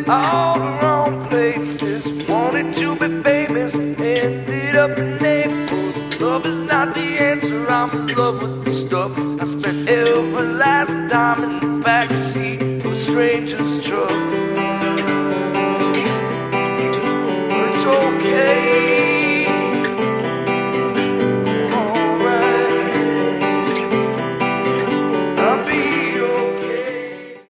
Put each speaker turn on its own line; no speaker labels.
all the wrong places. Wanted to be famous, ended up in Naples. Love is not the answer, I'm in love with the stuff. I spent every last dime in the backseat of a stranger's truck. But it's okay.